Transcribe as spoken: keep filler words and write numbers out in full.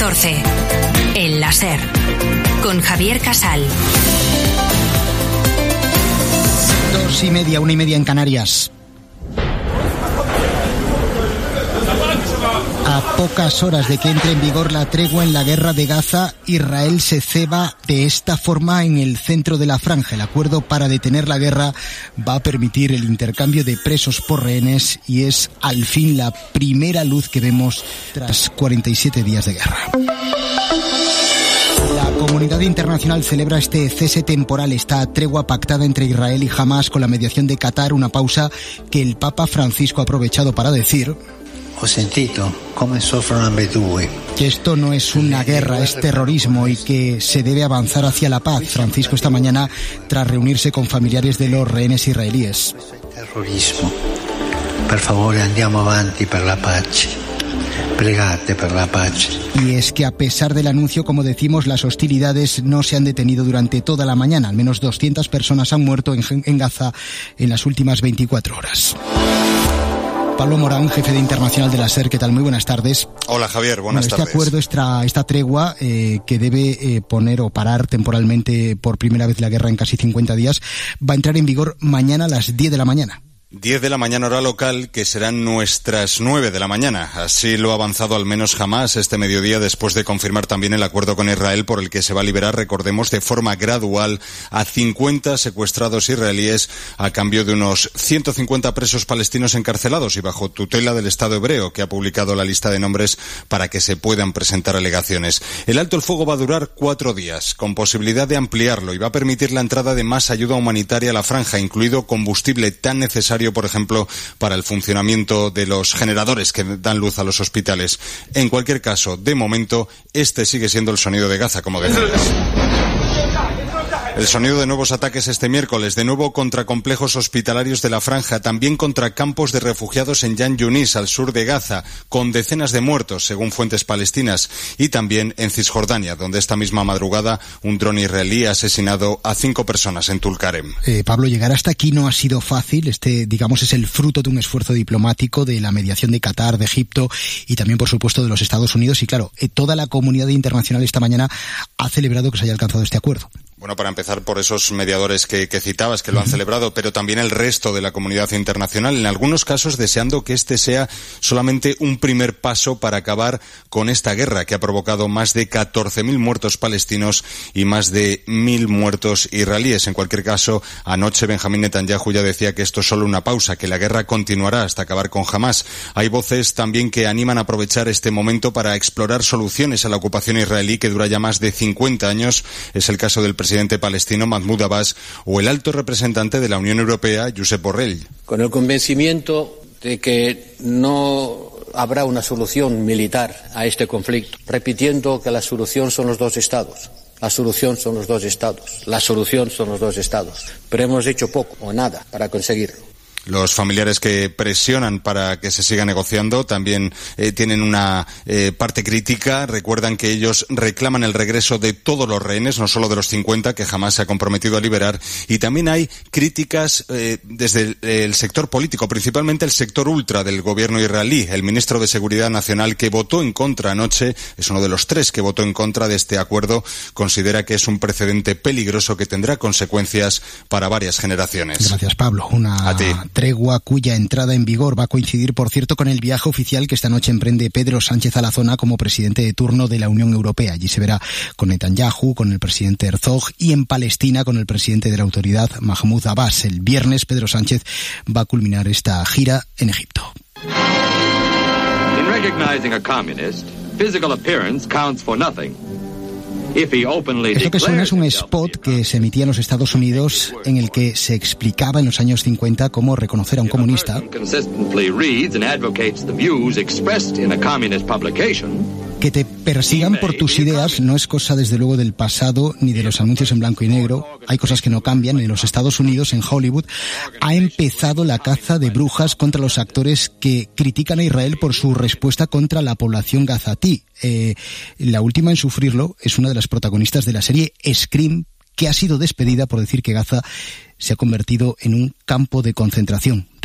catorce. El láser. Con Javier Casal. Dos y media, una y media en Canarias. A pocas horas de que entre en vigor la tregua en la guerra de Gaza, Israel se ceba de esta forma en el centro de la franja. El acuerdo para detener la guerra va a permitir el intercambio de presos por rehenes y es al fin la primera luz que vemos tras cuarenta y siete días de guerra. La comunidad internacional celebra este cese temporal, esta tregua pactada entre Israel y Hamás con la mediación de Qatar, una pausa que el Papa Francisco ha aprovechado para decir: Ho sentito come soffrono ambedue. Que esto no es una guerra, es terrorismo y que se debe avanzar hacia la paz. Francisco esta mañana tras reunirse con familiares de los rehenes israelíes. Terrorismo. Per favore andiamo avanti per la pace. Pregate per la pace. Y es que a pesar del anuncio, como decimos, las hostilidades no se han detenido durante toda la mañana. Al menos doscientas personas han muerto en, en Gaza en las últimas veinticuatro horas. Pablo Morán, jefe de Internacional de la SER, ¿qué tal? Muy buenas tardes. Hola Javier, buenas bueno, este tardes. Este acuerdo, esta, esta tregua eh, que debe eh, poner o parar temporalmente por primera vez la guerra en casi cincuenta días, va a entrar en vigor mañana a las diez de la mañana. diez de la mañana hora local, que serán nuestras nueve de la mañana. Así lo ha avanzado al menos Hamás este mediodía, después de confirmar también el acuerdo con Israel por el que se va a liberar, recordemos, de forma gradual a cincuenta secuestrados israelíes a cambio de unos ciento cincuenta presos palestinos encarcelados y bajo tutela del Estado hebreo, que ha publicado la lista de nombres para que se puedan presentar alegaciones. El alto el fuego va a durar cuatro días, con posibilidad de ampliarlo, y va a permitir la entrada de más ayuda humanitaria a la franja, incluido combustible tan necesario, por ejemplo, para el funcionamiento de los generadores que dan luz a los hospitales. En cualquier caso, de momento, este sigue siendo el sonido de Gaza, como decías. El sonido de nuevos ataques este miércoles, de nuevo contra complejos hospitalarios de la franja, también contra campos de refugiados en Yan Yunis, al sur de Gaza, con decenas de muertos, según fuentes palestinas, y también en Cisjordania, donde esta misma madrugada un dron israelí ha asesinado a cinco personas en Tulkarem. Eh, Pablo, llegar hasta aquí no ha sido fácil. Este, digamos, es el fruto de un esfuerzo diplomático, de la mediación de Qatar, de Egipto y también, por supuesto, de los Estados Unidos. Y claro, eh, toda la comunidad internacional esta mañana ha celebrado que se haya alcanzado este acuerdo. Bueno, para empezar por esos mediadores que, que citabas, que lo han celebrado, pero también el resto de la comunidad internacional, en algunos casos deseando que este sea solamente un primer paso para acabar con esta guerra que ha provocado más de catorce mil muertos palestinos y más de mil muertos israelíes. En cualquier caso, anoche Benjamín Netanyahu ya decía que esto es solo una pausa, que la guerra continuará hasta acabar con Hamás. Hay voces también que animan a aprovechar este momento para explorar soluciones a la ocupación israelí que dura ya más de cincuenta años. Es el caso del presidente presidente palestino Mahmoud Abbas o el alto representante de la Unión Europea, Josep Borrell. Con el convencimiento de que no habrá una solución militar a este conflicto, repitiendo que la solución son los dos estados. La solución son los dos estados. La solución son los dos estados. Pero hemos hecho poco o nada para conseguirlo. Los familiares que presionan para que se siga negociando también eh, tienen una eh, parte crítica. Recuerdan que ellos reclaman el regreso de todos los rehenes, no solo de los cincuenta que jamás se ha comprometido a liberar. Y también hay críticas eh, desde el, el sector político, principalmente el sector ultra del gobierno israelí. El ministro de Seguridad Nacional, que votó en contra anoche, es uno de los tres que votó en contra de este acuerdo, considera que es un precedente peligroso que tendrá consecuencias para varias generaciones. Gracias, Pablo. Una A ti. tregua cuya entrada en vigor va a coincidir, por cierto, con el viaje oficial que esta noche emprende Pedro Sánchez a la zona como presidente de turno de la Unión Europea. Allí se verá con Netanyahu, con el presidente Herzog y en Palestina con el presidente de la autoridad, Mahmoud Abbas. El viernes Pedro Sánchez va a culminar esta gira en Egipto. In recognizing a communist, physical appearance counts for nothing. Esto que suena es un spot que se emitía en los Estados Unidos en el que se explicaba en los años cincuenta cómo reconocer a un comunista. Que te persigan por tus ideas no es cosa desde luego del pasado ni de los anuncios en blanco y negro. Hay cosas que no cambian. En los Estados Unidos, en Hollywood, ha empezado la caza de brujas contra los actores que critican a Israel por su respuesta contra la población gazatí. Eh, la última en sufrirlo es una de las protagonistas de la serie Scream, que ha sido despedida por decir que Gaza se ha convertido en un campo de concentración.